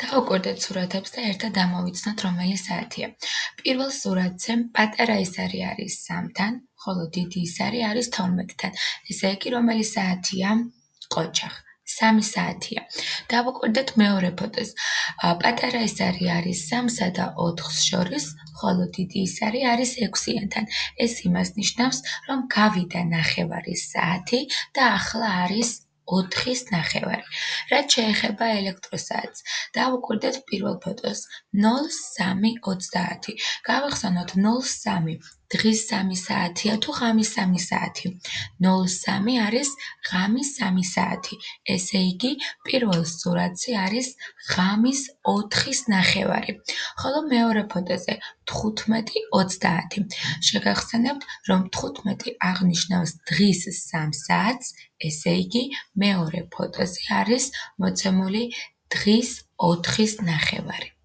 დავუკვირდეთ სურათებს და ერთად ამოვიცნოთ, რომელი საათია. პირველ სურათზე პატარა ისარი არის 3-თან, ხოლო დიდი ისარი არის 12-თან. ესე იგი, რომელი საათია? ყოჩახ. 3 საათია. დავუკვირდეთ მეორე ფოტოს. პატარა ისარი არის 3-სა და 4-ს შორის, ხოლო დიდი ისარი არის 6-იანთან. ეს იმას ნიშნავს, რომ გავიდა 9 საათი და ახლა არის 4:09. რაც შეეხება ელექტროსაათს, დავუკვირდეთ პირველ ფოტოს 03:30. გავახსენოთ 03 დღის 3 საათია თუ ღამის 3 საათი. 03 არის ღამის 3 საათი. ესე იგი, პირველ სურათზე არის ღამის 4:09. ხოლო მეორე ფოტოზე 15:30. შეგახსენებთ, რომ 15 აღნიშნავს დღის 3 საათს, ესე იგი, მეორე ფოტოზე არის მოცემული დღის 4:09.